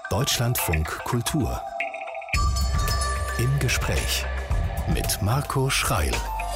Deutschlandfunk Kultur. Im Gespräch mit Marco Schreil.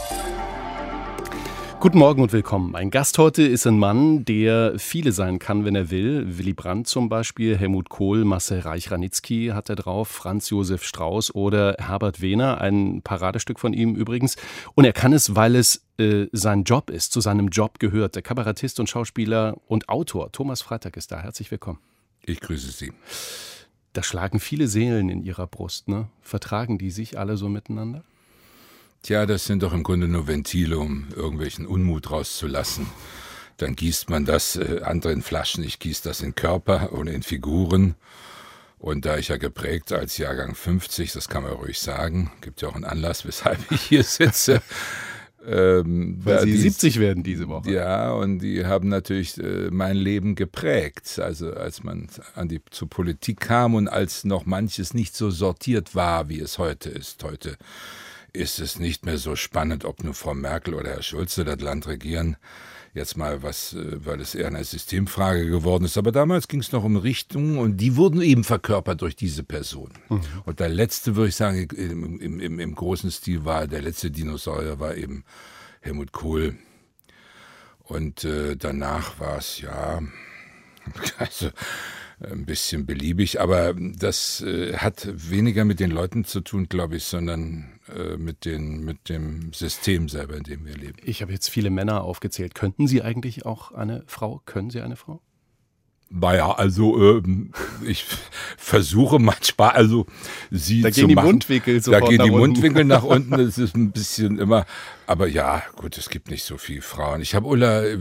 Guten Morgen und willkommen. Mein Gast heute ist ein Mann, der viele sein kann, wenn er will. Willy Brandt zum Beispiel, Helmut Kohl, Marcel Reich-Ranitzky hat er drauf, Franz Josef Strauß oder Herbert Wehner, ein Paradestück von ihm übrigens. Und er kann es, weil es sein Job ist, zu seinem Job gehört. Der Kabarettist und Schauspieler und Autor Thomas Freitag ist da. Herzlich willkommen. Ich grüße Sie. Da schlagen viele Seelen in Ihrer Brust, ne? Vertragen die sich alle so miteinander? Tja, das sind doch im Grunde nur Ventile, um irgendwelchen Unmut rauszulassen. Dann gießt man das andere in Flaschen, ich gieße das in Körper und in Figuren. Und da ich ja geprägt als Jahrgang 50, das kann man ruhig sagen, gibt ja auch einen Anlass, weshalb ich hier sitze. Weil Sie 70 werden diese Woche. Ja, und die haben natürlich mein Leben geprägt. Also als man zur Politik kam und als noch manches nicht so sortiert war, wie es heute ist. Heute ist es nicht mehr so spannend, ob nur Frau Merkel oder Herr Schulze das Land regieren. Jetzt mal weil es eher eine Systemfrage geworden ist. Aber damals ging es noch um Richtungen und die wurden eben verkörpert durch diese Person. Mhm. Und der letzte, würde ich sagen, im großen Stil der letzte Dinosaurier war eben Helmut Kohl. Und danach war es also ein bisschen beliebig, aber das hat weniger mit den Leuten zu tun, glaube ich, sondern mit dem System selber, in dem wir leben. Ich habe jetzt viele Männer aufgezählt. Könnten Sie eigentlich auch eine Frau? Können Sie eine Frau? Naja, also ich versuche manchmal, also sie da zu machen. Die Mundwinkel sofort da gehen nach die unten. Mundwinkel nach unten, das ist ein bisschen immer, aber ja, gut, es gibt nicht so viele Frauen. Ich habe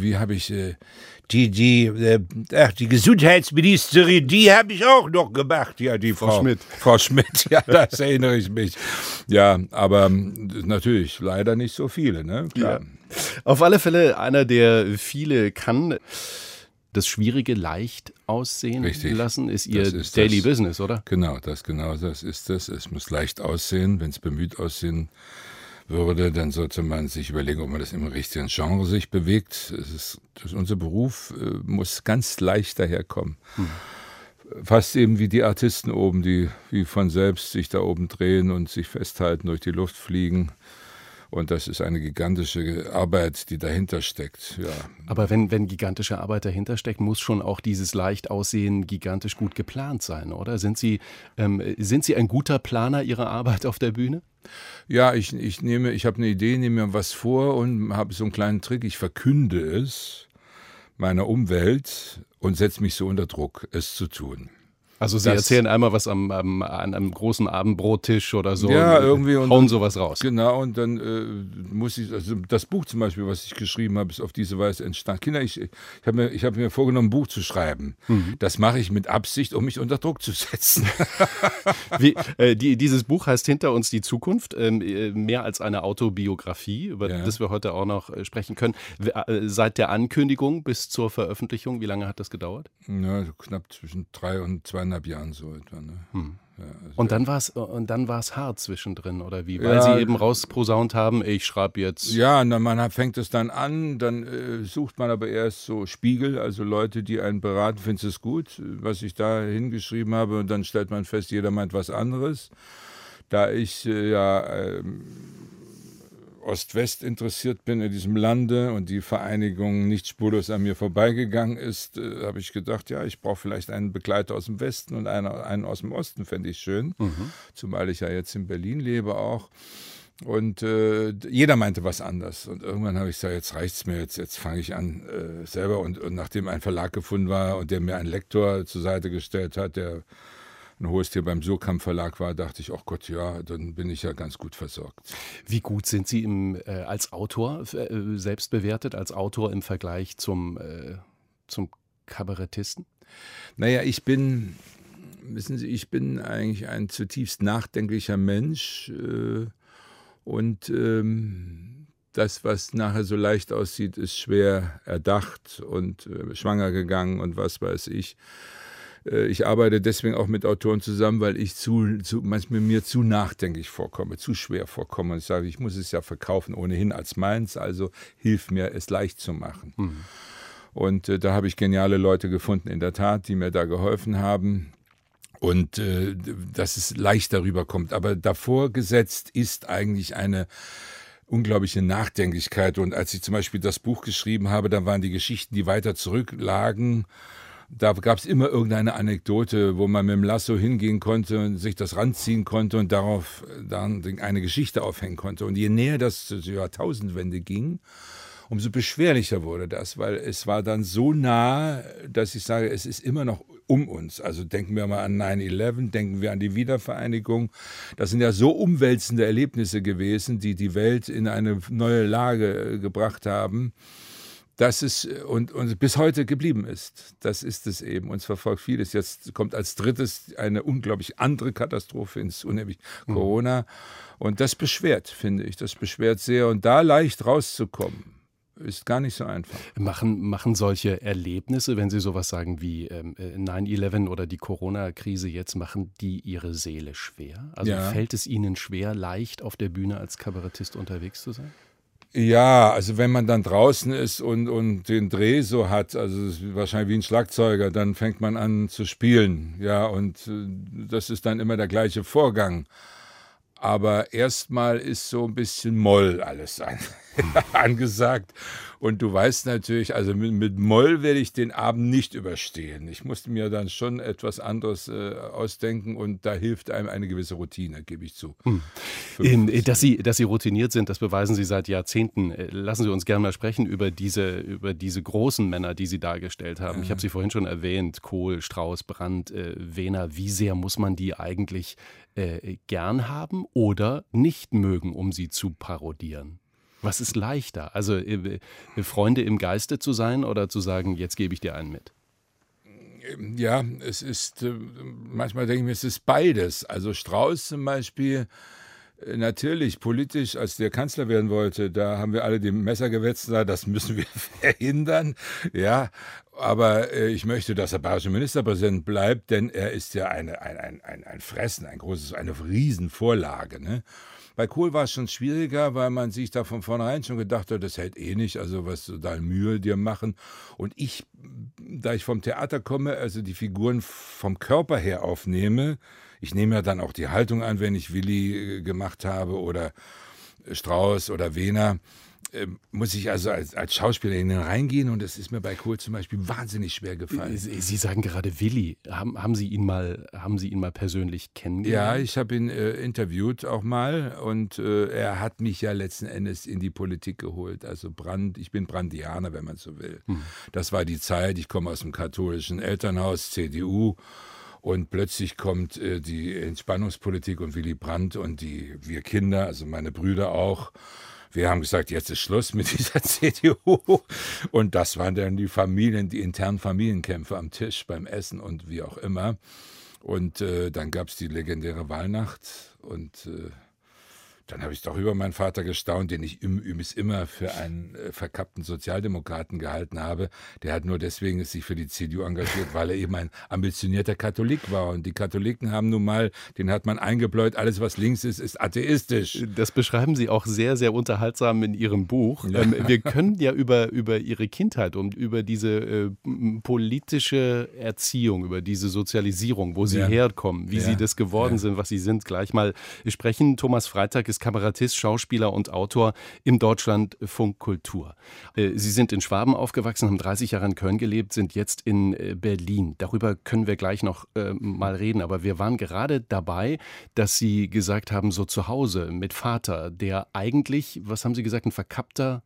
die Gesundheitsministerin, die habe ich auch noch gemacht, ja, die Frau Schmidt. Frau Schmidt, ja, das erinnere ich mich. Ja, aber natürlich leider nicht so viele, ne? Klar. Ja. Auf alle Fälle einer, der viele kann. Das Schwierige leicht aussehen lassen, ist Ihr Daily Business, oder? Genau das ist es. Es muss leicht aussehen. Wenn es bemüht aussehen würde, dann sollte man sich überlegen, ob man das im richtigen Genre sich bewegt. Unser Beruf muss ganz leicht daherkommen. Fast eben wie die Artisten oben, die wie von selbst sich da oben drehen und sich festhalten, durch die Luft fliegen. Und das ist eine gigantische Arbeit, die dahinter steckt. Ja. Aber wenn gigantische Arbeit dahinter steckt, muss schon auch dieses Leichtaussehen gigantisch gut geplant sein, oder? Sind Sie ein guter Planer Ihrer Arbeit auf der Bühne? Ja, ich habe eine Idee, nehme mir was vor und habe so einen kleinen Trick. Ich verkünde es meiner Umwelt und setze mich so unter Druck, es zu tun. Also Sie erzählen einmal was an einem großen Abendbrottisch oder so, ja, irgendwie und hauen sowas raus. Genau, und dann muss ich, also das Buch zum Beispiel, was ich geschrieben habe, ist auf diese Weise entstanden. Kinder, ich habe mir vorgenommen, ein Buch zu schreiben. Mhm. Das mache ich mit Absicht, um mich unter Druck zu setzen. Dieses Buch heißt Hinter uns die Zukunft, mehr als eine Autobiografie, über das wir heute auch noch sprechen können. Seit der Ankündigung bis zur Veröffentlichung, wie lange hat das gedauert? Ja, knapp zwischen 3 und 2,5 Jahren so etwa. Ne? Ja, also und dann war's hart zwischendrin, oder wie? Weil Sie eben rausposaunt haben, ich schreibe jetzt. Ja, man fängt es dann an, dann sucht man aber erst so Spiegel, also Leute, die einen beraten, findest du es gut, was ich da hingeschrieben habe, und dann stellt man fest, jeder meint was anderes. Da ich Ost-West interessiert bin in diesem Lande und die Vereinigung nicht spurlos an mir vorbeigegangen ist, habe ich gedacht, ja, ich brauche vielleicht einen Begleiter aus dem Westen und einen aus dem Osten, fände ich schön, zumal ich ja jetzt in Berlin lebe auch. Und jeder meinte was anderes. Und irgendwann habe ich gesagt, jetzt reicht's mir, jetzt fange ich an selber. Und nachdem ein Verlag gefunden war und der mir einen Lektor zur Seite gestellt hat, der ein hohes Tier beim Surkamp Verlag war, dachte ich, ach Gott, ja, dann bin ich ja ganz gut versorgt. Wie gut sind Sie als Autor selbst bewertet, als Autor im Vergleich zum Kabarettisten? Naja, ich bin eigentlich ein zutiefst nachdenklicher Mensch und das, was nachher so leicht aussieht, ist schwer erdacht und schwanger gegangen und was weiß ich. Ich arbeite deswegen auch mit Autoren zusammen, weil ich manchmal mir zu nachdenklich vorkomme, zu schwer vorkomme. Und ich sage, ich muss es ja verkaufen ohnehin als meins, also hilf mir, es leicht zu machen. Mhm. Und da habe ich geniale Leute gefunden, in der Tat, die mir da geholfen haben. Und dass es leicht darüber kommt. Aber davor gesetzt ist eigentlich eine unglaubliche Nachdenklichkeit. Und als ich zum Beispiel das Buch geschrieben habe, da waren die Geschichten, die weiter zurücklagen. Da gab es immer irgendeine Anekdote, wo man mit dem Lasso hingehen konnte und sich das ranziehen konnte und darauf dann eine Geschichte aufhängen konnte. Und je näher das zur Jahrtausendwende ging, umso beschwerlicher wurde das, weil es war dann so nah, dass ich sage, es ist immer noch um uns. Also denken wir mal an 9/11, denken wir an die Wiedervereinigung. Das sind ja so umwälzende Erlebnisse gewesen, die die Welt in eine neue Lage gebracht haben, dass es und bis heute geblieben ist. Das ist es eben. Uns verfolgt vieles. Jetzt kommt als drittes eine unglaublich andere Katastrophe hinzu, nämlich Corona. Und das beschwert, finde ich. Das beschwert sehr. Und da leicht rauszukommen, ist gar nicht so einfach. Machen solche Erlebnisse, wenn Sie sowas sagen wie 9/11 oder die Corona-Krise jetzt, machen die Ihre Seele schwer? Also fällt es Ihnen schwer, leicht auf der Bühne als Kabarettist unterwegs zu sein? Ja, also wenn man dann draußen ist und den Dreh so hat, also wahrscheinlich wie ein Schlagzeuger, dann fängt man an zu spielen. Ja, und das ist dann immer der gleiche Vorgang. Aber erstmal ist so ein bisschen Moll alles angesagt. Und du weißt natürlich, also mit Moll werde ich den Abend nicht überstehen. Ich musste mir dann schon etwas anderes ausdenken und da hilft einem eine gewisse Routine, gebe ich zu. Dass Sie routiniert sind, das beweisen Sie seit Jahrzehnten. Lassen Sie uns gerne mal sprechen über diese großen Männer, die Sie dargestellt haben. Ich habe sie vorhin schon erwähnt, Kohl, Strauß, Brandt, Wehner. Wie sehr muss man die eigentlich gern haben oder nicht mögen, um sie zu parodieren? Was ist leichter? Also Freunde im Geiste zu sein oder zu sagen, jetzt gebe ich dir einen mit? Ja, es ist, manchmal denke ich mir, es ist beides. Also Strauß zum Beispiel, natürlich politisch, als der Kanzler werden wollte, da haben wir alle die Messer gewetzt, das müssen wir verhindern. Ja, aber ich möchte, dass er bayerischer Ministerpräsident bleibt, denn er ist ja ein Fressen, eine Riesenvorlage, ne? Bei Kohl war es schon schwieriger, weil man sich da von vornherein schon gedacht hat, das hält eh nicht, also was soll da Mühe dir machen. Und da ich vom Theater komme, also die Figuren vom Körper her aufnehme, ich nehme ja dann auch die Haltung an, wenn ich Willi gemacht habe oder Strauß oder Wehner, muss ich also als Schauspieler reingehen und das ist mir bei Kohl zum Beispiel wahnsinnig schwer gefallen. Sie sagen gerade Willi. Haben Sie ihn mal persönlich kennengelernt? Ja, ich habe ihn interviewt auch mal und er hat mich ja letzten Endes in die Politik geholt. Also ich bin Brandianer, wenn man so will. Das war die Zeit, ich komme aus dem katholischen Elternhaus, CDU. Und plötzlich kommt die Entspannungspolitik und Willy Brandt und wir Kinder, also meine Brüder auch. Wir haben gesagt, jetzt ist Schluss mit dieser CDU. Und das waren dann die internen Familienkämpfe am Tisch beim Essen und wie auch immer. Und dann gab es die legendäre Wahlnacht und dann habe ich doch über meinen Vater gestaunt, den ich übrigens immer für einen verkappten Sozialdemokraten gehalten habe. Der hat nur deswegen sich für die CDU engagiert, weil er eben ein ambitionierter Katholik war. Und die Katholiken haben nun mal, den hat man eingebläut, alles was links ist atheistisch. Das beschreiben Sie auch sehr, sehr unterhaltsam in Ihrem Buch. Ja. Wir können ja über Ihre Kindheit und über diese politische Erziehung, über diese Sozialisierung, wo Sie herkommen, wie Sie das geworden sind, was Sie sind, gleich mal sprechen. Thomas Freitag ist Kabarettist, Schauspieler und Autor im Deutschlandfunk Kultur. Sie sind in Schwaben aufgewachsen, haben 30 Jahre in Köln gelebt, sind jetzt in Berlin. Darüber können wir gleich noch mal reden. Aber wir waren gerade dabei, dass Sie gesagt haben, so zu Hause mit Vater, der eigentlich, was haben Sie gesagt, ein verkappter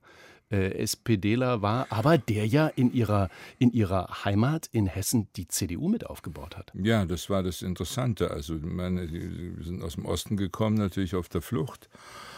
SPDler war, aber der ja in ihrer Heimat in Hessen die CDU mit aufgebaut hat. Ja, das war das Interessante. Also wir sind aus dem Osten gekommen, natürlich auf der Flucht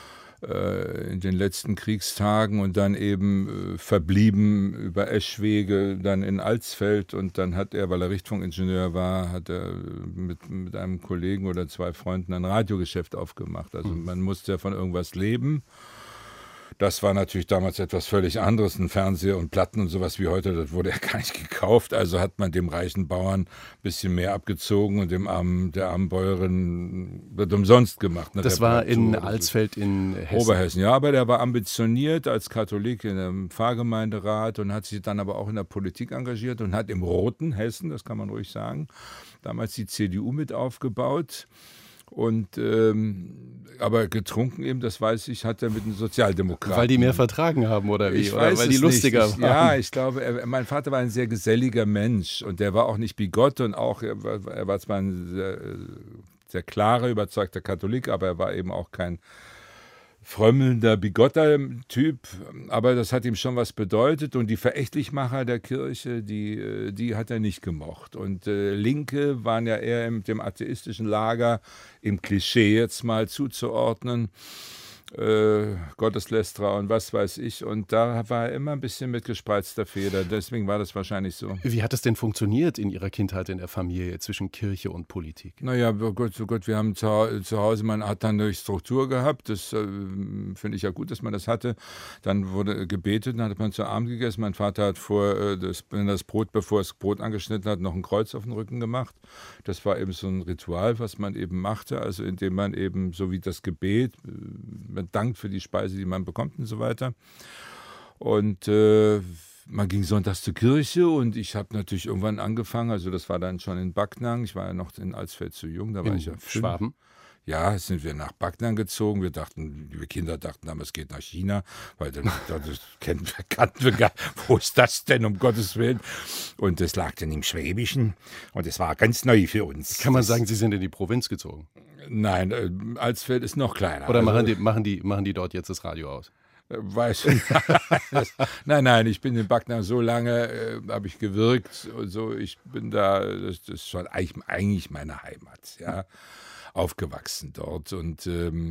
in den letzten Kriegstagen und dann eben verblieben über Eschwege, dann in Alsfeld und dann hat er, weil er Richtfunkingenieur war, hat er mit einem Kollegen oder zwei Freunden ein Radiogeschäft aufgemacht. Also man musste ja von irgendwas leben. Das war natürlich damals etwas völlig anderes. Ein Fernseher und Platten und sowas wie heute, das wurde ja gar nicht gekauft. Also hat man dem reichen Bauern ein bisschen mehr abgezogen und der armen Bäuerin wird umsonst gemacht. Das war in Alsfeld in Hessen. Oberhessen, ja, aber der war ambitioniert als Katholik in einem Pfarrgemeinderat und hat sich dann aber auch in der Politik engagiert und hat im roten Hessen, das kann man ruhig sagen, damals die CDU mit aufgebaut. Und aber getrunken eben, das weiß ich, hat er mit den Sozialdemokraten. Weil die mehr vertragen haben oder wie? Ich oder weiß weil die lustiger waren? Ja, ich glaube, mein Vater war ein sehr geselliger Mensch und der war auch nicht bigott und auch, er war zwar ein sehr, sehr klarer, überzeugter Katholik, aber er war eben auch kein frömmelnder, bigotter Typ, aber das hat ihm schon was bedeutet und die Verächtlichmacher der Kirche, die hat er nicht gemocht. Und Linke waren ja eher dem atheistischen Lager, im Klischee jetzt mal zuzuordnen, Gotteslästerer und was weiß ich. Und da war er immer ein bisschen mit gespreizter Feder. Deswegen war das wahrscheinlich so. Wie hat es denn funktioniert in Ihrer Kindheit in der Familie zwischen Kirche und Politik? Naja, oh Gott, wir haben zu Hause, man hat dann eine Struktur gehabt. Das finde ich ja gut, dass man das hatte. Dann wurde gebetet, dann hat man zu Abend gegessen. Mein Vater hat bevor das Brot angeschnitten hat, noch ein Kreuz auf den Rücken gemacht. Das war eben so ein Ritual, was man eben machte. Also indem man eben, so wie das Gebet, man dankt für die Speise, die man bekommt und so weiter. Und man ging sonntags zur Kirche und ich habe natürlich irgendwann angefangen, also das war dann schon in Backnang, ich war ja noch in Alsfeld zu jung, da war ich ja 5. Schwaben? Ja, sind wir nach Backnang gezogen. Wir Kinder dachten damals, es geht nach China, weil das kannten wir gar nicht. Wo ist das denn, um Gottes Willen? Und das lag dann im Schwäbischen und es war ganz neu für uns. Kann man sagen, Sie sind in die Provinz gezogen? Nein, Alsfeld ist noch kleiner. Oder machen die dort jetzt das Radio aus? Weiß ich. Nein, ich bin in Backnang so lange, habe ich gewirkt und so. Ich bin da, das ist schon eigentlich meine Heimat, ja. Aufgewachsen dort und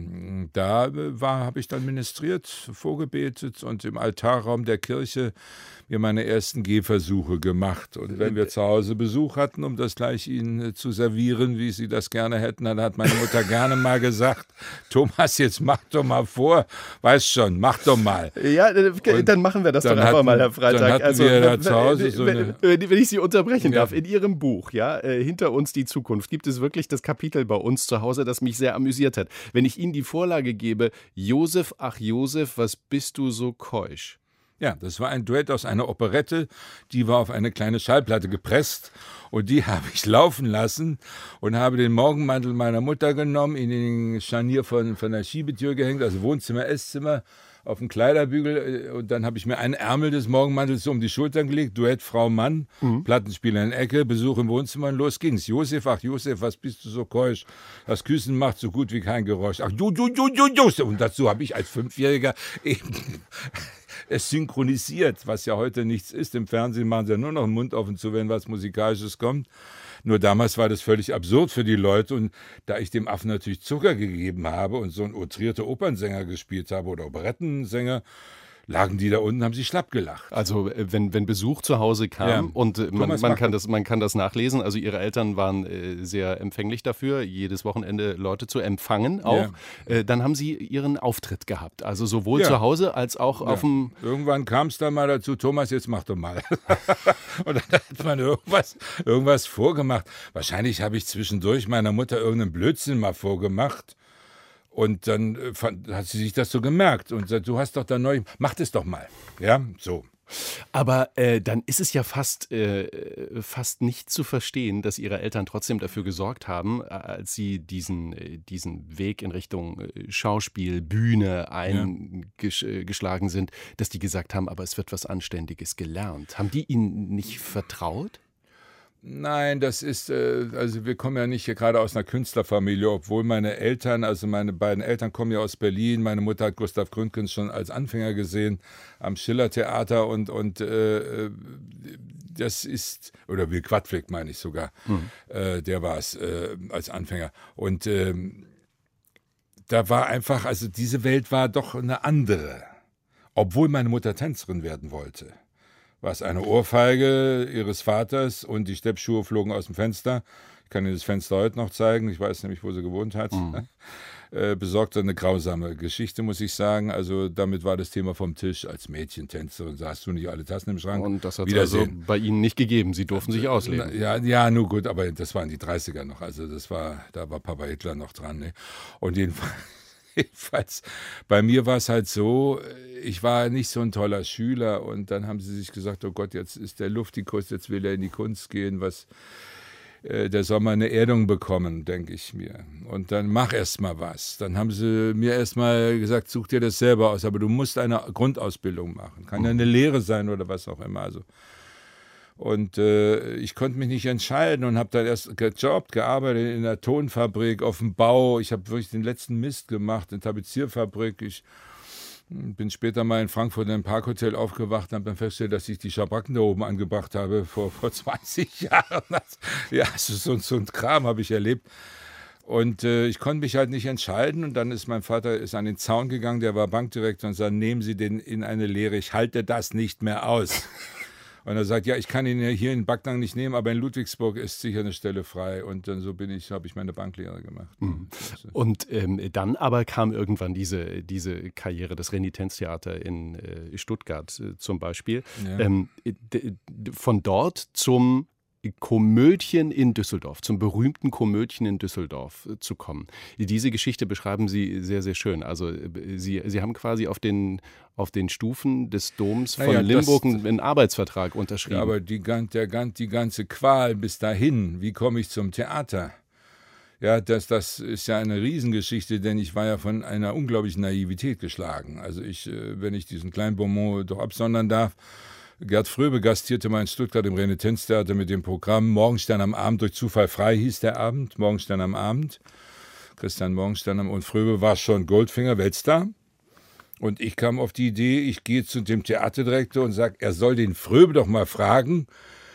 da habe ich dann ministriert, vorgebetet und im Altarraum der Kirche mir meine ersten Gehversuche gemacht. Und wenn wir zu Hause Besuch hatten, um das gleich ihnen zu servieren, wie sie das gerne hätten, dann hat meine Mutter gerne mal gesagt, Thomas, jetzt mach doch mal vor, weißt schon, mach doch mal. Ja, dann machen wir das doch einfach mal, Herr Freitag. Dann hatten wir da zu Hause wenn ich Sie unterbrechen darf, in Ihrem Buch, ja, Hinter uns die Zukunft, gibt es wirklich das Kapitel bei uns zu Hause, das mich sehr amüsiert hat. Wenn ich Ihnen die Vorlage gebe, Josef, ach Josef, was bist du so keusch? Ja, das war ein Duett aus einer Operette, die war auf eine kleine Schallplatte gepresst und die habe ich laufen lassen und habe den Morgenmantel meiner Mutter genommen, in den Scharnier von der Schiebetür gehängt, also Wohnzimmer, Esszimmer, auf den Kleiderbügel und dann habe ich mir einen Ärmel des Morgenmantels so um die Schultern gelegt, Duett Frau-Mann, Plattenspieler in der Ecke, Besuch im Wohnzimmer und los ging's. Josef, ach Josef, was bist du so keusch? Das Küssen macht so gut wie kein Geräusch. Ach Josef. Und dazu habe ich als 5-Jähriger eben es synchronisiert, was ja heute nichts ist. Im Fernsehen machen sie ja nur noch den Mund offen zu, wenn was Musikalisches kommt. Nur damals war das völlig absurd für die Leute und da ich dem Affen natürlich Zucker gegeben habe und so ein outrierter Opernsänger gespielt habe oder Operettensänger, lagen die da unten, haben sie schlapp gelacht. Also wenn Besuch zu Hause kam und man kann das nachlesen, also Ihre Eltern waren sehr empfänglich dafür, jedes Wochenende Leute zu empfangen auch, dann haben Sie Ihren Auftritt gehabt, also sowohl zu Hause als auch auf dem... Irgendwann kam es dann mal dazu, Thomas, jetzt mach doch mal. Und dann hat man irgendwas vorgemacht. Wahrscheinlich habe ich zwischendurch meiner Mutter irgendeinen Blödsinn mal vorgemacht. Und dann hat sie sich das so gemerkt und sagt, du hast doch da neu, mach das doch mal. Ja, so. Aber dann ist es ja fast nicht zu verstehen, dass Ihre Eltern trotzdem dafür gesorgt haben, als Sie diesen Weg in Richtung Schauspiel, Bühne eingeschlagen sind, dass die gesagt haben, aber es wird was Anständiges gelernt. Haben die Ihnen nicht vertraut? Nein, das ist, also wir kommen ja nicht hier gerade aus einer Künstlerfamilie, obwohl meine Eltern, also meine beiden Eltern kommen ja aus Berlin. Meine Mutter hat Gustav Gründgens schon als Anfänger gesehen am Schillertheater und das ist, oder Will Quadflick meine ich sogar, der war es als Anfänger. Und da war einfach, also diese Welt war doch eine andere, obwohl meine Mutter Tänzerin werden wollte. war es eine Ohrfeige ihres Vaters und die Steppschuhe flogen aus dem Fenster. Ich kann Ihnen das Fenster heute noch zeigen. Ich weiß nämlich, wo sie gewohnt hat. Besorgte eine grausame Geschichte, muss ich sagen. Also damit war das Thema vom Tisch. Als Mädchentänzerin saßt du nicht alle Tassen im Schrank. Und das hat es also bei Ihnen nicht gegeben. Sie durften sich ausleben. Ja, nur gut, aber das waren die 30er noch. Also da war Papa Hitler noch dran. Ne? Und jedenfalls, bei mir war es halt so, ich war nicht so ein toller Schüler. Und dann haben sie sich gesagt, oh Gott, jetzt ist der Luftikus, jetzt will er in die Kunst gehen, der soll mal eine Erdung bekommen, denke ich mir. Und dann mach erst mal was. Dann haben sie mir erst mal gesagt, such dir das selber aus, aber du musst eine Grundausbildung machen. Kann ja eine Lehre sein oder was auch immer. Also. Und ich konnte mich nicht entscheiden und habe dann erst gearbeitet in der Tonfabrik, auf dem Bau. Ich habe wirklich den letzten Mist gemacht, in der Tapezierfabrik. Ich bin später mal in Frankfurt in einem Parkhotel aufgewacht und habe dann festgestellt, dass ich die Schabracken da oben angebracht habe vor 20 Jahren. Ja, so ein Kram habe ich erlebt. Und ich konnte mich halt nicht entscheiden. Und dann ist mein Vater an den Zaun gegangen, der war Bankdirektor, und sagte, nehmen Sie den in eine Lehre, ich halte das nicht mehr aus. Und er sagt, ja, ich kann ihn ja hier in Backnang nicht nehmen, aber in Ludwigsburg ist sicher eine Stelle frei. Und dann habe ich meine Banklehre gemacht. Und dann aber kam irgendwann diese Karriere, das Renitenztheater in Stuttgart zum Beispiel. Ja. Von dort zum Komödien in Düsseldorf, zum berühmten Komödien in Düsseldorf zu kommen. Diese Geschichte beschreiben Sie sehr, sehr schön. Also Sie haben quasi auf den Stufen des Doms von Limburg einen Arbeitsvertrag unterschrieben. Ja, aber die ganze Qual bis dahin, wie komme ich zum Theater? Ja, das ist ja eine Riesengeschichte, denn ich war ja von einer unglaublichen Naivität geschlagen. Also wenn ich diesen kleinen Bonbon doch absondern darf, Gerd Fröbe gastierte mal in Stuttgart im Renitenztheater mit dem Programm Morgenstern am Abend, durch Zufall frei hieß der Abend, Morgenstern am Abend. Christian Morgenstern und Fröbe war schon Goldfinger, Weltstar. Und ich kam auf die Idee, ich gehe zu dem Theaterdirektor und sage, er soll den Fröbe doch mal fragen,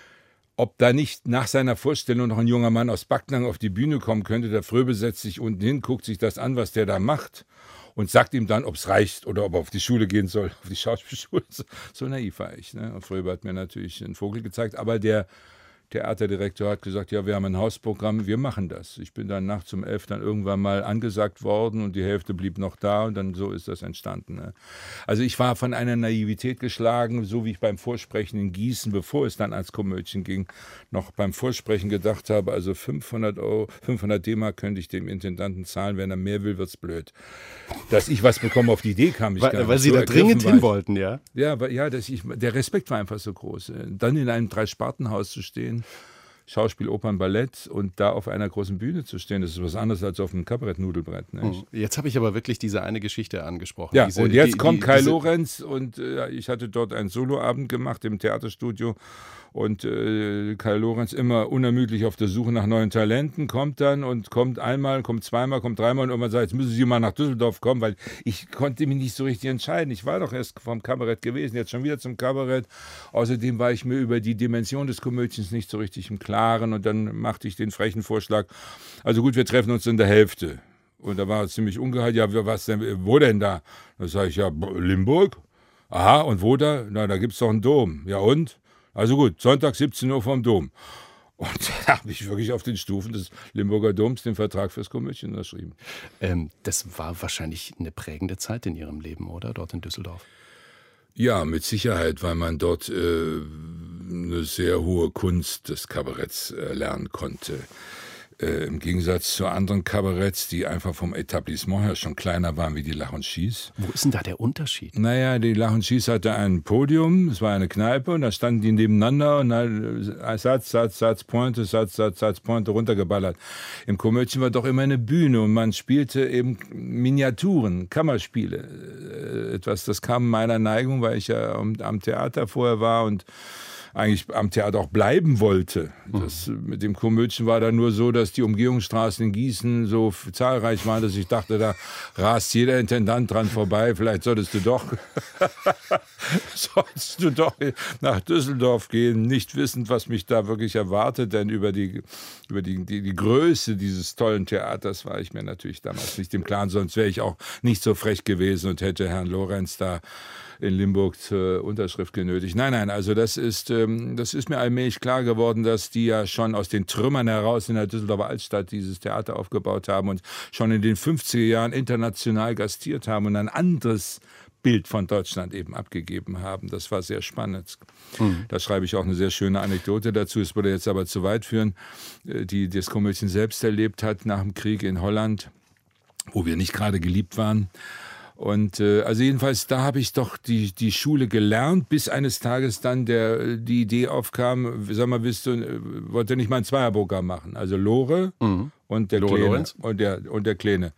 ob da nicht nach seiner Vorstellung noch ein junger Mann aus Backnang auf die Bühne kommen könnte. Der Fröbe setzt sich unten hin, guckt sich das an, was der da macht, und sagt ihm dann, ob es reicht oder ob er auf die Schule gehen soll, auf die Schauspielschule. So naiv war ich. Ne? Und Fröbe hat mir natürlich einen Vogel gezeigt, aber der Theaterdirektor hat gesagt, ja, wir haben ein Hausprogramm, wir machen das. Ich bin dann nachts um 11 dann irgendwann mal angesagt worden und die Hälfte blieb noch da und dann so ist das entstanden. Ne? Also ich war von einer Naivität geschlagen, so wie ich beim Vorsprechen in Gießen, bevor es dann als Komödien ging, noch beim Vorsprechen gedacht habe, also 500 D-Mark könnte ich dem Intendanten zahlen, wenn er mehr will, wird's blöd. Dass ich was bekomme, auf die Idee kam ich gar nicht. Weil Sie da dringend hin wollten, ja? Ja, der Respekt war einfach so groß. Dann in einem Drei-Sparten-Haus zu stehen, Schauspiel, Opern, Ballett und da auf einer großen Bühne zu stehen, das ist was anderes als auf einem Kabarett-Nudelbrett. Ne? Jetzt habe ich aber wirklich diese eine Geschichte angesprochen. Ja, und jetzt kommt Kai Lorenz und ich hatte dort einen Soloabend gemacht im Theaterstudio und Kai Lorenz immer unermüdlich auf der Suche nach neuen Talenten, kommt einmal, kommt zweimal, kommt dreimal und irgendwann sagt, jetzt müssen Sie mal nach Düsseldorf kommen, weil ich konnte mich nicht so richtig entscheiden. Ich war doch erst vom Kabarett gewesen, jetzt schon wieder zum Kabarett. Außerdem war ich mir über die Dimension des Komödiens nicht so richtig im Klaren und dann machte ich den frechen Vorschlag, also gut, wir treffen uns in der Hälfte. Und da war es ziemlich ungehalten, ja, was denn, wo denn da? Da sage ich, ja, Limburg. Aha, und wo da? Na, da gibt es doch einen Dom. Ja und? Also gut, Sonntag 17 Uhr vom Dom. Und da habe ich wirklich auf den Stufen des Limburger Doms den Vertrag fürs Komödien unterschrieben. Das war wahrscheinlich eine prägende Zeit in Ihrem Leben, oder? Dort in Düsseldorf. Ja, mit Sicherheit, weil man dort eine sehr hohe Kunst des Kabaretts lernen konnte. Im Gegensatz zu anderen Kabaretts, die einfach vom Etablissement her schon kleiner waren wie die Lach und Schieß. Wo ist denn da der Unterschied? Naja, die Lach und Schieß hatte ein Podium, es war eine Kneipe und da standen die nebeneinander und Satz, Pointe runtergeballert. Im Komödien war doch immer eine Bühne und man spielte eben Miniaturen, Kammerspiele. Das kam meiner Neigung, weil ich ja am Theater vorher war und eigentlich am Theater auch bleiben wollte. Das mit dem Komödien war dann nur so, dass die Umgehungsstraßen in Gießen so zahlreich waren, dass ich dachte, da rast jeder Intendant dran vorbei. Vielleicht solltest du doch nach Düsseldorf gehen, nicht wissend, was mich da wirklich erwartet. Denn über die Größe dieses tollen Theaters war ich mir natürlich damals nicht im Klaren. Sonst wäre ich auch nicht so frech gewesen und hätte Herrn Lorenz da in Limburg zur Unterschrift genötigt. Nein, also das ist mir allmählich klar geworden, dass die ja schon aus den Trümmern heraus in der Düsseldorfer Altstadt dieses Theater aufgebaut haben und schon in den 50er Jahren international gastiert haben und ein anderes Bild von Deutschland eben abgegeben haben. Das war sehr spannend. Da schreibe ich auch eine sehr schöne Anekdote dazu. Es würde jetzt aber zu weit führen, die das Komödien selbst erlebt hat nach dem Krieg in Holland, wo wir nicht gerade geliebt waren. Und also jedenfalls, da habe ich doch die Schule gelernt, bis eines Tages dann die Idee aufkam, sag mal, wollt ihr nicht mal ein Zweierprogramm machen? Also Lore und der Kleine und der Kleine.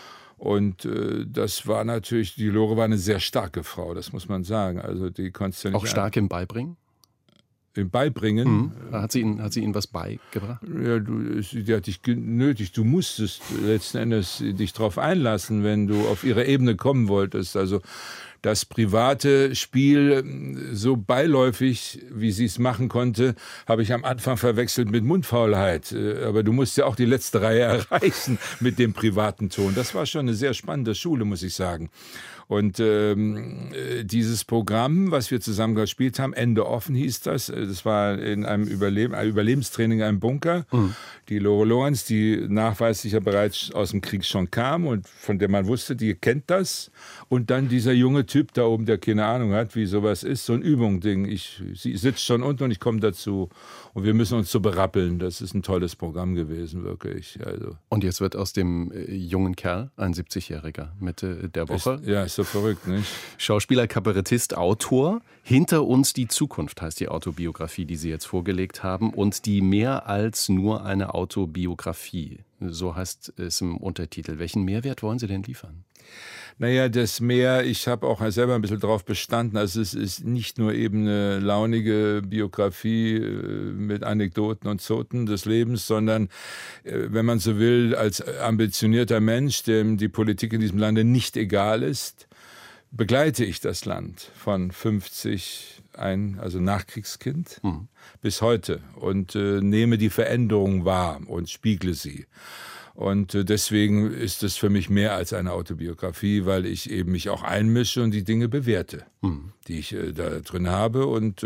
Und das war natürlich, die Lore war eine sehr starke Frau, das muss man sagen. Also die konntest du nicht auch stark im Beibringen? Im Beibringen. Hat sie Ihnen was beigebracht? Ja, die hat dich genötigt. Du musstest letzten Endes dich darauf einlassen, wenn du auf ihre Ebene kommen wolltest. Also das private Spiel so beiläufig, wie sie es machen konnte, habe ich am Anfang verwechselt mit Mundfaulheit. Aber du musst ja auch die letzte Reihe erreichen mit dem privaten Ton. Das war schon eine sehr spannende Schule, muss ich sagen. Und dieses Programm, was wir zusammen gespielt haben, Ende offen hieß das. Das war in einem Überlebenstraining in einem Bunker. Die Lore Lorenz, die nachweislich ja bereits aus dem Krieg schon kam und von der man wusste, die kennt das. Und dann dieser junge Typ da oben, der keine Ahnung hat, wie sowas ist, so ein Übung-Ding. Sie sitzt schon unten und ich komme dazu. Und wir müssen uns so berappeln. Das ist ein tolles Programm gewesen, wirklich. Also. Und jetzt wird aus dem jungen Kerl ein 70-Jähriger Mitte der Woche. Ist so verrückt, nicht? Schauspieler, Kabarettist, Autor. Hinter uns die Zukunft heißt die Autobiografie, die Sie jetzt vorgelegt haben. Und die mehr als nur eine Autobiografie. So heißt es im Untertitel. Welchen Mehrwert wollen Sie denn liefern? Naja, das mehr, ich habe auch selber ein bisschen drauf bestanden, also es ist nicht nur eben eine launige Biografie mit Anekdoten und Zoten des Lebens, sondern, wenn man so will, als ambitionierter Mensch, dem die Politik in diesem Lande nicht egal ist, begleite ich das Land von 50, also Nachkriegskind, bis heute und nehme die Veränderungen wahr und spiegle sie. Und deswegen ist es für mich mehr als eine Autobiografie, weil ich eben mich auch einmische und die Dinge bewerte, die ich da drin habe und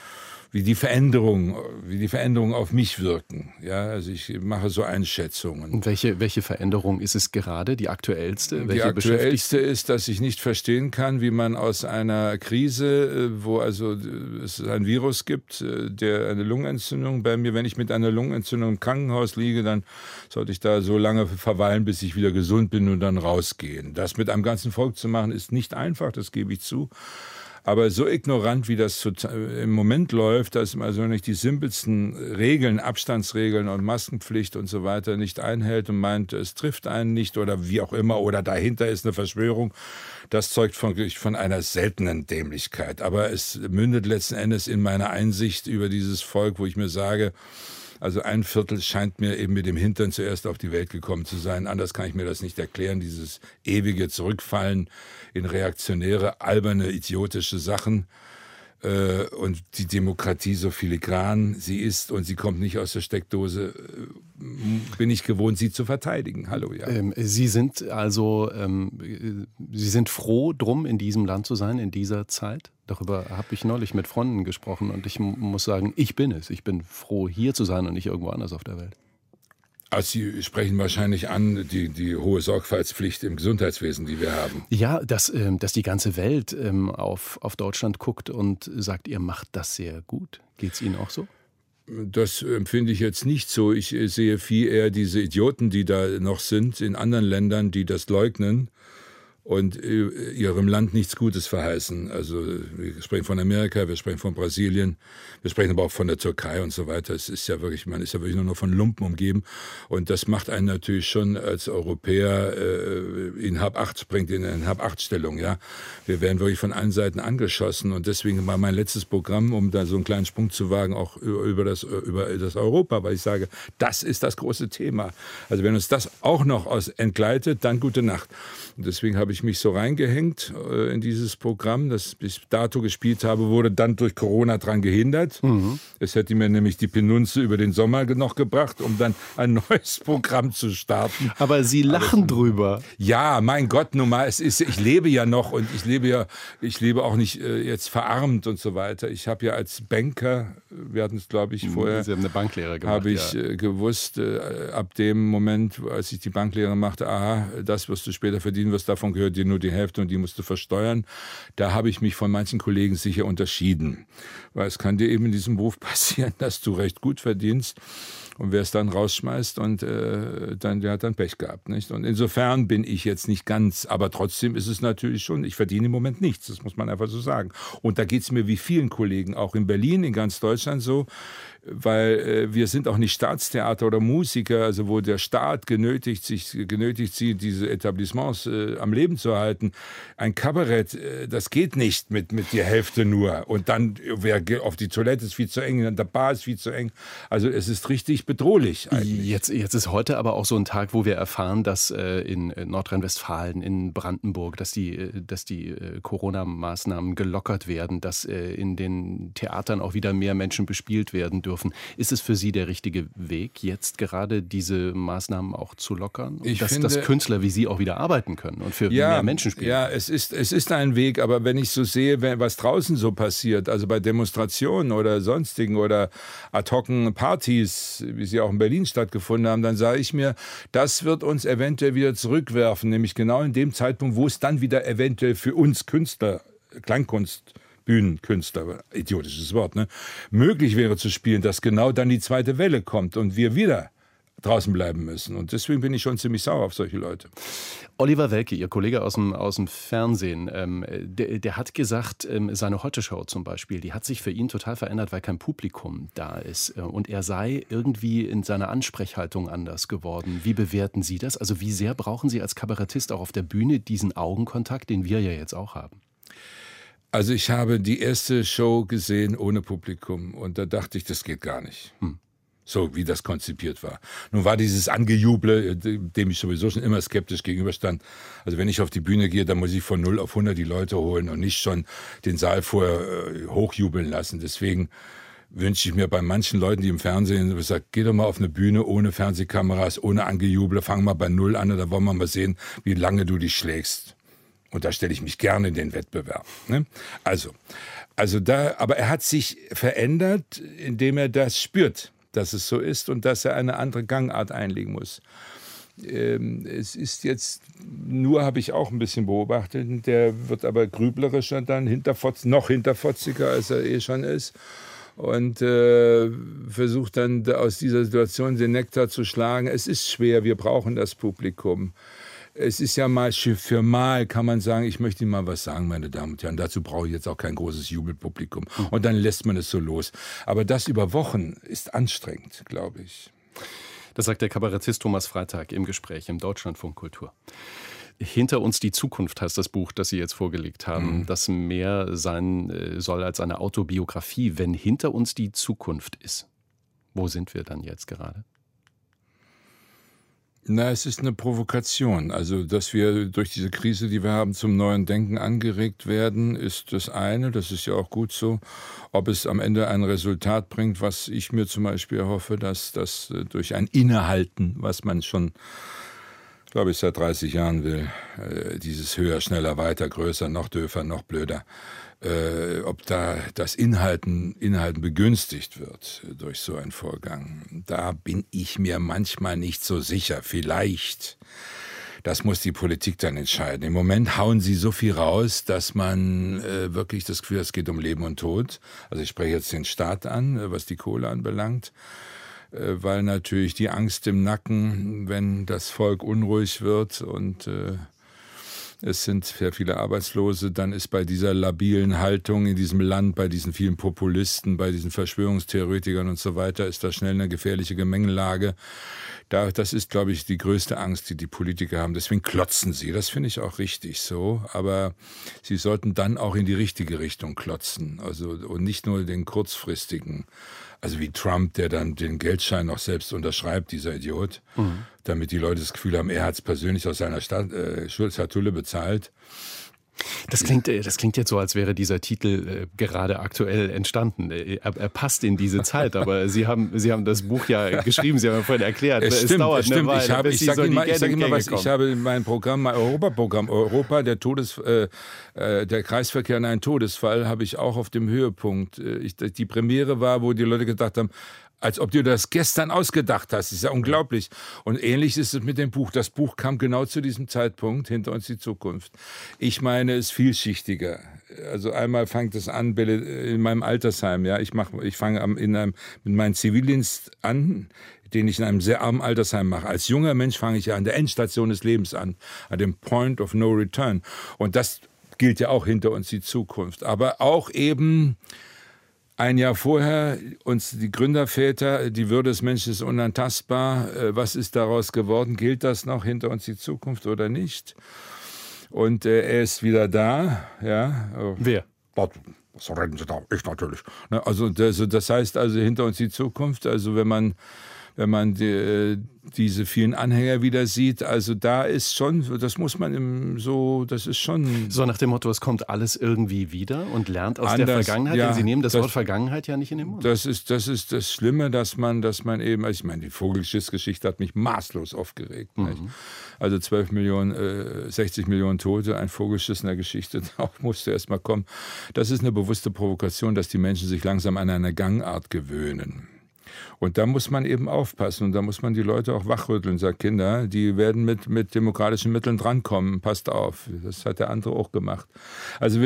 wie die Veränderungen auf mich wirken. Ja, also ich mache so Einschätzungen. Und welche Veränderung ist es gerade, die aktuellste? Die aktuellste ist, dass ich nicht verstehen kann, wie man aus einer Krise, wo also es ein Virus gibt, der eine Lungenentzündung bei mir, wenn ich mit einer Lungenentzündung im Krankenhaus liege, dann sollte ich da so lange verweilen, bis ich wieder gesund bin und dann rausgehen. Das mit einem ganzen Volk zu machen, ist nicht einfach, das gebe ich zu. Aber so ignorant, wie das im Moment läuft, dass man also nicht die simpelsten Regeln, Abstandsregeln und Maskenpflicht und so weiter nicht einhält und meint, es trifft einen nicht oder wie auch immer oder dahinter ist eine Verschwörung, das zeugt von einer seltenen Dämlichkeit. Aber es mündet letzten Endes in meine Einsicht über dieses Volk, wo ich mir sage, also 1/4 scheint mir eben mit dem Hintern zuerst auf die Welt gekommen zu sein. Anders kann ich mir das nicht erklären, dieses ewige Zurückfallen in reaktionäre, alberne, idiotische Sachen. Und die Demokratie so filigran sie ist und sie kommt nicht aus der Steckdose, bin ich gewohnt, sie zu verteidigen. Hallo, ja. Sie sind also, Sie sind froh drum, in diesem Land zu sein, in dieser Zeit? Darüber habe ich neulich mit Freunden gesprochen und ich muss sagen, ich bin es. Ich bin froh, hier zu sein und nicht irgendwo anders auf der Welt. Also Sie sprechen wahrscheinlich an die hohe Sorgfaltspflicht im Gesundheitswesen, die wir haben. Ja, dass die ganze Welt auf Deutschland guckt und sagt, ihr macht das sehr gut. Geht's Ihnen auch so? Das empfinde ich jetzt nicht so. Ich sehe viel eher diese Idioten, die da noch sind in anderen Ländern, die das leugnen und ihrem Land nichts Gutes verheißen. Also wir sprechen von Amerika, wir sprechen von Brasilien, wir sprechen aber auch von der Türkei und so weiter. Es ist ja wirklich, man ist ja wirklich nur noch von Lumpen umgeben und das macht einen natürlich schon als Europäer bringt in eine Hab-8-Stellung. Ja, wir werden wirklich von allen Seiten angeschossen und deswegen war mein letztes Programm, um da so einen kleinen Sprung zu wagen, auch über das Europa, weil ich sage, das ist das große Thema. Also wenn uns das auch noch entgleitet, dann gute Nacht. Und deswegen habe ich ich mich so reingehängt in dieses Programm, das ich bis dato gespielt habe, wurde dann durch Corona dran gehindert. Es hätte mir nämlich die Penunze über den Sommer noch gebracht, um dann ein neues Programm zu starten. Aber Sie lachen drüber. Ja, mein Gott, nun mal, ich lebe ja noch und ich lebe auch nicht jetzt verarmt und so weiter. Ich habe ja als Banker, wir hatten es glaube ich vorher, Sie haben eine Banklehre gemacht, habe ich gewusst, ab dem Moment, als ich die Banklehre machte, aha, das wirst du später verdienen, was davon gehört dir nur die Hälfte und die musst du versteuern. Da habe ich mich von manchen Kollegen sicher unterschieden. Weil es kann dir eben in diesem Beruf passieren, dass du recht gut verdienst und wer es dann rausschmeißt und der hat dann Pech gehabt. Nicht? Und insofern bin ich jetzt nicht ganz, aber trotzdem ist es natürlich schon, ich verdiene im Moment nichts, das muss man einfach so sagen. Und da geht es mir wie vielen Kollegen, auch in Berlin, in ganz Deutschland so, weil wir sind auch nicht Staatstheater oder Musiker, also wo der Staat genötigt sieht, diese Etablissements am Leben zu halten. Ein Kabarett, das geht nicht mit der Hälfte nur. Und dann, wer auf die Toilette ist viel zu eng, an der Bar ist viel zu eng. Also es ist richtig bedrohlich eigentlich. Jetzt ist heute aber auch so ein Tag, wo wir erfahren, dass in Nordrhein-Westfalen, in Brandenburg, dass die Corona-Maßnahmen gelockert werden, dass in den Theatern auch wieder mehr Menschen bespielt werden dürfen. Ist es für Sie der richtige Weg, jetzt gerade diese Maßnahmen auch zu lockern? Dass Künstler wie Sie auch wieder arbeiten können und für mehr Menschen spielen? Ja, es ist ein Weg, aber wenn ich so sehe, was draußen so passiert, also bei Demonstrationen oder sonstigen oder ad-hocen Partys, wie sie auch in Berlin stattgefunden haben, dann sage ich mir, das wird uns eventuell wieder zurückwerfen, nämlich genau in dem Zeitpunkt, wo es dann wieder eventuell für uns Künstler, Klangkunst, Bühnenkünstler, idiotisches Wort, ne, möglich wäre zu spielen, dass genau dann die zweite Welle kommt und wir wieder draußen bleiben müssen. Und deswegen bin ich schon ziemlich sauer auf solche Leute. Oliver Welke, Ihr Kollege aus dem Fernsehen, der hat gesagt, seine Heute-Show zum Beispiel, die hat sich für ihn total verändert, weil kein Publikum da ist. Und er sei irgendwie in seiner Ansprechhaltung anders geworden. Wie bewerten Sie das? Also wie sehr brauchen Sie als Kabarettist auch auf der Bühne diesen Augenkontakt, den wir ja jetzt auch haben? Also ich habe die erste Show gesehen ohne Publikum und da dachte ich, das geht gar nicht. So wie das konzipiert war. Nun war dieses Angejuble, dem ich sowieso schon immer skeptisch gegenüberstand. Also wenn ich auf die Bühne gehe, dann muss ich von 0 auf 100 die Leute holen und nicht schon den Saal vorher hochjubeln lassen. Deswegen wünsche ich mir bei manchen Leuten, die im Fernsehen sagen, geh doch mal auf eine Bühne ohne Fernsehkameras, ohne Angejuble, fang mal bei 0 an, da wollen wir mal sehen, wie lange du dich schlägst. Und da stelle ich mich gerne in den Wettbewerb. Ne? Aber er hat sich verändert, indem er das spürt, dass es so ist und dass er eine andere Gangart einlegen muss. Es ist jetzt, nur habe ich auch ein bisschen beobachtet, der wird aber grüblerischer dann, noch hinterfotziger, als er schon ist. Und versucht dann aus dieser Situation den Nektar zu schlagen. Es ist schwer, wir brauchen das Publikum. Es ist ja mal für mal, kann man sagen, ich möchte Ihnen mal was sagen, meine Damen und Herren. Dazu brauche ich jetzt auch kein großes Jubelpublikum. Und dann lässt man es so los. Aber das über Wochen ist anstrengend, glaube ich. Das sagt der Kabarettist Thomas Freitag im Gespräch im Deutschlandfunk Kultur. Hinter uns die Zukunft heißt das Buch, das Sie jetzt vorgelegt haben, das mehr sein soll als eine Autobiografie. Wenn hinter uns die Zukunft ist, wo sind wir dann jetzt gerade? Na, es ist eine Provokation. Also, dass wir durch diese Krise, die wir haben, zum neuen Denken angeregt werden, ist das eine. Das ist ja auch gut so. Ob es am Ende ein Resultat bringt, was ich mir zum Beispiel hoffe, dass das durch ein Innehalten, was man schon, glaube ich, seit 30 Jahren will, dieses höher, schneller, weiter, größer, noch döfer, noch blöder, ob da das Inhalten begünstigt wird durch so einen Vorgang. Da bin ich mir manchmal nicht so sicher. Vielleicht, das muss die Politik dann entscheiden. Im Moment hauen sie so viel raus, dass man wirklich das Gefühl hat, es geht um Leben und Tod. Also ich spreche jetzt den Staat an, was die Kohle anbelangt. Weil natürlich die Angst im Nacken, wenn das Volk unruhig wird und es sind sehr viele Arbeitslose, dann ist bei dieser labilen Haltung in diesem Land, bei diesen vielen Populisten, bei diesen Verschwörungstheoretikern und so weiter, ist da schnell eine gefährliche Gemengelage. Das ist, glaube ich, die größte Angst, die die Politiker haben. Deswegen klotzen sie. Das finde ich auch richtig so. Aber sie sollten dann auch in die richtige Richtung klotzen. Also, und nicht nur den kurzfristigen Also wie Trump, der dann den Geldschein noch selbst unterschreibt, dieser Idiot, damit die Leute das Gefühl haben, er hat es persönlich aus seiner Schatulle bezahlt. Das klingt jetzt so, als wäre dieser Titel gerade aktuell entstanden. Er passt in diese Zeit, aber Sie haben das Buch ja geschrieben, Sie haben ja vorhin erklärt, es dauert eine Weile, ich sage immer was, ich habe mein Programm, mein Europaprogramm, der Kreisverkehr in einen Todesfall, habe ich auch auf dem Höhepunkt. Die Premiere war, wo die Leute gedacht haben, als ob du das gestern ausgedacht hast. Das ist ja unglaublich. Und ähnlich ist es mit dem Buch. Das Buch kam genau zu diesem Zeitpunkt, hinter uns die Zukunft. Ich meine, es ist vielschichtiger. Also einmal fängt es an in meinem Altersheim. Ja, ich fange mit meinem Zivildienst an, den ich in einem sehr armen Altersheim mache. Als junger Mensch fange ich ja an der Endstation des Lebens an dem Point of No Return. Und das gilt ja auch hinter uns die Zukunft. Aber auch eben ein Jahr vorher, uns die Gründerväter, die Würde des Menschen ist unantastbar. Was ist daraus geworden? Gilt das noch hinter uns die Zukunft oder nicht? Und er ist wieder da. Ja. Wer? Was reden Sie da? Ich natürlich. Also das heißt also hinter uns die Zukunft. Also wenn man diese vielen Anhänger wieder sieht, also da ist schon, das ist schon... So nach dem Motto, es kommt alles irgendwie wieder und lernt aus der Vergangenheit, denn Sie nehmen das Wort Vergangenheit ja nicht in den Mund. Das ist das Schlimme, dass man eben, ich meine, die Vogelschiss-Geschichte hat mich maßlos aufgeregt. Nicht? Also 60 Millionen Tote, ein Vogelschiss in der Geschichte, darauf musste erst mal kommen. Das ist eine bewusste Provokation, dass die Menschen sich langsam an eine Gangart gewöhnen. Und da muss man eben aufpassen und da muss man die Leute auch wachrütteln und sagen, Kinder, die werden mit demokratischen Mitteln drankommen, passt auf. Das hat der andere auch gemacht. Also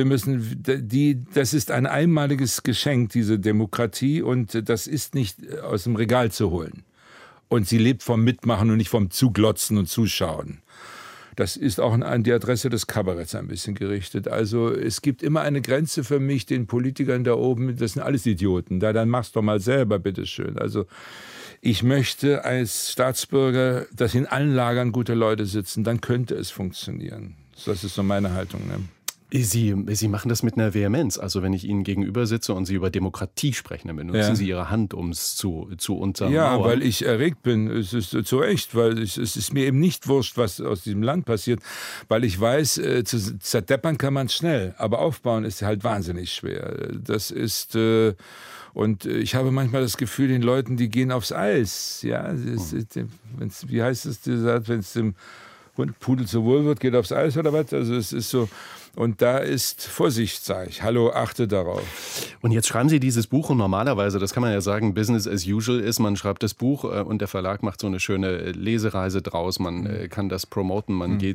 das ist ein einmaliges Geschenk, diese Demokratie, und das ist nicht aus dem Regal zu holen. Und sie lebt vom Mitmachen und nicht vom Zuglotzen und Zuschauen. Das ist auch an die Adresse des Kabaretts ein bisschen gerichtet. Also es gibt immer eine Grenze für mich, den Politikern da oben, das sind alles Idioten. Dann mach's doch mal selber, bitteschön. Also ich möchte als Staatsbürger, dass in allen Lagern gute Leute sitzen, dann könnte es funktionieren. Das ist so meine Haltung, ne? Sie machen das mit einer Vehemenz. Also wenn ich Ihnen gegenüber sitze und Sie über Demokratie sprechen, dann benutzen Sie Ihre Hand, um es zu untermauern. Ja, weil ich erregt bin. Es ist zu Recht, weil es ist mir eben nicht wurscht, was aus diesem Land passiert, weil ich weiß, zerdeppern kann man schnell, aber aufbauen ist halt wahnsinnig schwer. Das ist... Und ich habe manchmal das Gefühl, den Leuten, die gehen aufs Eis. Ja, wie heißt es, wenn es dem Pudel zu wohl wird, geht aufs Eis oder was? Also es ist so... Und da ist Vorsicht, sage ich. Hallo, achte darauf. Und jetzt schreiben Sie dieses Buch und normalerweise, das kann man ja sagen, Business as usual ist, man schreibt das Buch und der Verlag macht so eine schöne Lesereise draus, man kann das promoten, man geht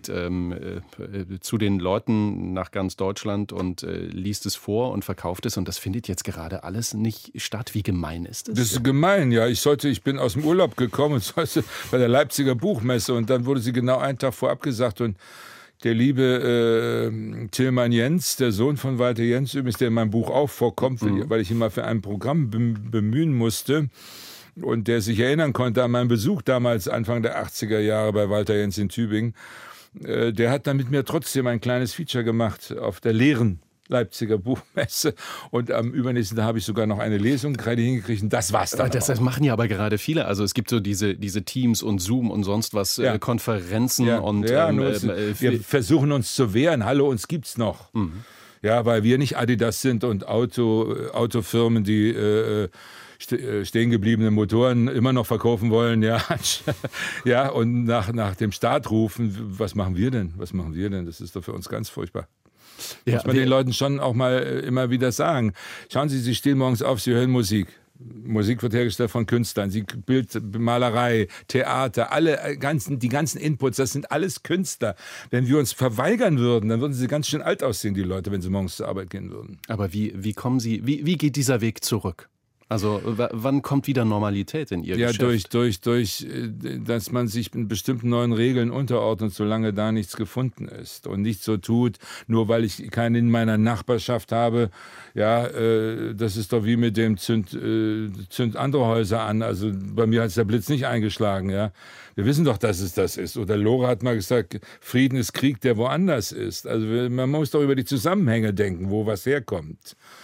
zu den Leuten nach ganz Deutschland und liest es vor und verkauft es und das findet jetzt gerade alles nicht statt. Wie gemein ist das? Das ist gemein, ja. Ich bin aus dem Urlaub gekommen und sollte bei der Leipziger Buchmesse und dann wurde sie genau einen Tag vorab gesagt und der liebe Tilman Jens, der Sohn von Walter Jens übrigens, der in meinem Buch auch vorkommt, weil ich ihn mal für ein Programm bemühen musste und der sich erinnern konnte an meinen Besuch damals Anfang der 80er Jahre bei Walter Jens in Tübingen, der hat dann mit mir trotzdem ein kleines Feature gemacht auf der leeren Leipziger Buchmesse und am übernächsten Tag habe ich sogar noch eine Lesung gerade hingekriegt und das war's dann. Das machen ja aber gerade viele, also es gibt so diese Teams und Zoom und sonst was, Konferenzen und... wir versuchen uns zu wehren, hallo, uns gibt's noch. Ja, weil wir nicht Adidas sind und Autofirmen, die stehen gebliebene Motoren immer noch verkaufen wollen, ja, und nach dem Start rufen, was machen wir denn? Das ist doch für uns ganz furchtbar. Muss man den Leuten schon auch mal immer wieder sagen. Schauen Sie, Sie stehen morgens auf, Sie hören Musik. Musik wird hergestellt von Künstlern, Malerei, Theater, die ganzen Inputs, das sind alles Künstler. Wenn wir uns verweigern würden, dann würden sie ganz schön alt aussehen, die Leute, wenn sie morgens zur Arbeit gehen würden. Aber wie geht dieser Weg zurück? Also wann kommt wieder Normalität in Ihr Geschäft? Ja, dass man sich in bestimmten neuen Regeln unterordnet, solange da nichts gefunden ist. Und nicht so tut, nur weil ich keinen in meiner Nachbarschaft habe, das ist doch wie mit dem Zünd andere Häuser an. Also bei mir hat der Blitz nicht eingeschlagen, ja. Wir wissen doch, dass es das ist. Oder Lore hat mal gesagt, Frieden ist Krieg, der woanders ist. Also man muss doch über die Zusammenhänge denken, wo was herkommt.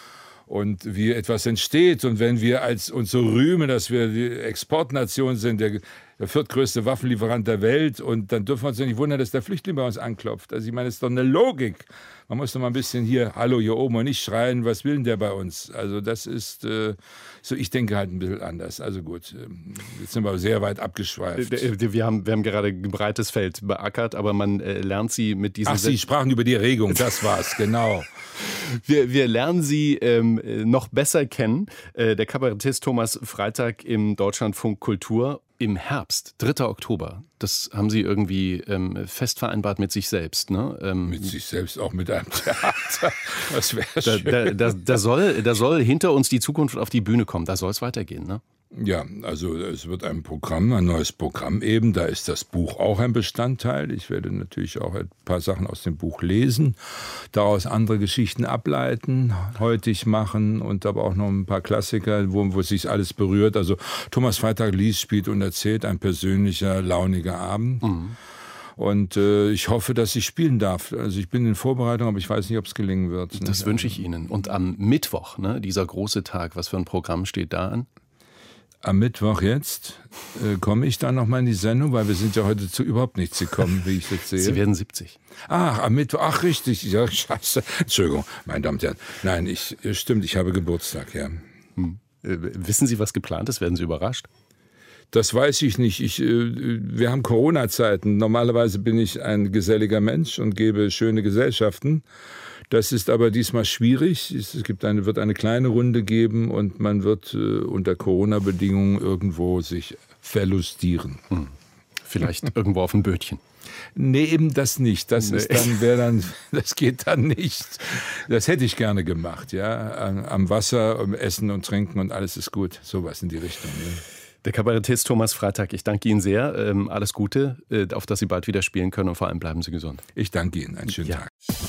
und wie etwas entsteht. Und wenn wir uns so rühmen, dass wir die Exportnation sind, der viertgrößte Waffenlieferant der Welt, und dann dürfen wir uns nicht wundern, dass der Flüchtling bei uns anklopft. Also ich meine, das ist doch eine Logik. Man muss doch mal ein bisschen hallo hier oben, und nicht schreien, was will denn der bei uns? Also das ist so, ich denke halt ein bisschen anders. Also gut, jetzt sind wir sehr weit abgeschweift. Wir haben gerade ein breites Feld beackert, aber man lernt Sie mit diesen... Ach, Sie sprachen über die Erregung, das war's, genau. Wir lernen Sie noch besser kennen. Der Kabarettist Thomas Freitag im Deutschlandfunk Kultur im Herbst, 3. Oktober. Das haben Sie irgendwie fest vereinbart mit sich selbst, ne? Mit sich selbst, auch mit einem Theater. Das wäre schön. Da soll hinter uns die Zukunft auf die Bühne kommen. Da soll es weitergehen, ne? Ja, also es wird ein neues Programm eben. Da ist das Buch auch ein Bestandteil. Ich werde natürlich auch ein paar Sachen aus dem Buch lesen, daraus andere Geschichten ableiten, heutig machen und aber auch noch ein paar Klassiker, wo sich alles berührt. Also Thomas Freitag liest, spielt und erzählt, ein persönlicher, launiger Abend. Mhm. Und ich hoffe, dass ich spielen darf. Also ich bin in Vorbereitung, aber ich weiß nicht, ob es gelingen wird. Das wünsche ich Ihnen. Und am Mittwoch, ne, dieser große Tag, was für ein Programm steht da an? Am Mittwoch jetzt komme ich dann nochmal in die Sendung, weil wir sind ja heute zu überhaupt nichts gekommen, wie ich jetzt sehe. Sie werden 70. Ach, am Mittwoch, ach richtig, ja, scheiße. Entschuldigung, meine Damen und Herren. Nein, stimmt, ich habe Geburtstag, ja. Wissen Sie, was geplant ist? Werden Sie überrascht? Das weiß ich nicht. Wir haben Corona-Zeiten. Normalerweise bin ich ein geselliger Mensch und gebe schöne Gesellschaften. Das ist aber diesmal schwierig. Es wird eine kleine Runde geben und man wird unter Corona-Bedingungen irgendwo sich verlustieren. Vielleicht irgendwo auf ein Bötchen. Nee, eben das nicht. Das geht dann nicht. Das hätte ich gerne gemacht, ja. Am Wasser, Essen und Trinken und alles ist gut. Sowas in die Richtung. Ja. Der Kabarettist Thomas Freitag, ich danke Ihnen sehr. Alles Gute, auf dass Sie bald wieder spielen können und vor allem bleiben Sie gesund. Ich danke Ihnen. Einen schönen Tag.